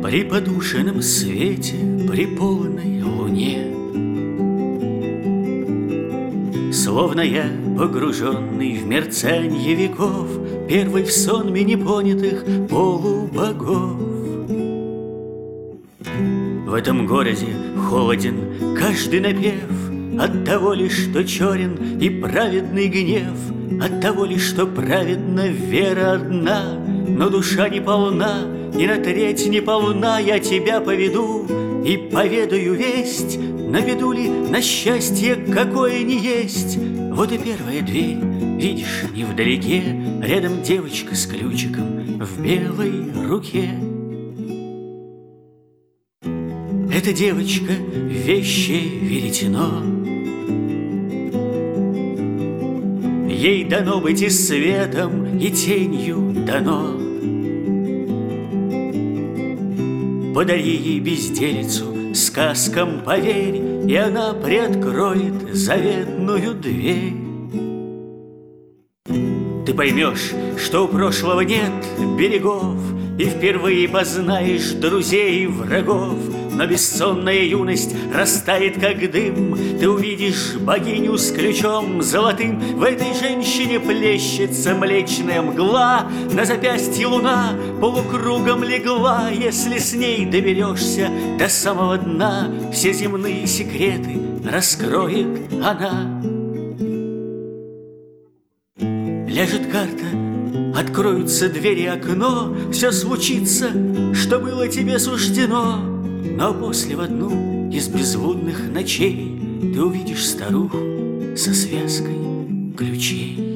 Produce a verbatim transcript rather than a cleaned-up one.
При подушенном свете, при полной луне, словно я, погруженный в мерцанье веков, первый в сонме непонятых полубогов. В этом городе холоден каждый напев, от того лишь, что черен и праведный гнев, от того лишь, что праведна вера одна, но душа не полна, и на треть не полна. Я тебя поведу и поведаю весть, на беду ли, на счастье, какое ни есть. Вот и первая дверь, видишь, невдалеке, рядом девочка с ключиком в белой руке. Эта девочка в вещи веретено, ей дано быть и светом, и тенью дано. Подари ей безделицу, сказкам поверь, и она приоткроет заветную дверь. Ты поймешь, что у прошлого нет берегов, и впервые познаешь друзей и врагов. Но бессонная юность растает, как дым. Ты увидишь богиню с ключом золотым. В этой женщине плещется млечная мгла, на запястье луна полукругом легла. Если с ней доберешься до самого дна, все земные секреты раскроет она. Ляжет карта, откроются двери, окно, все случится, что было тебе суждено. Но после в одну из безлунных ночей ты увидишь старуху со связкой ключей.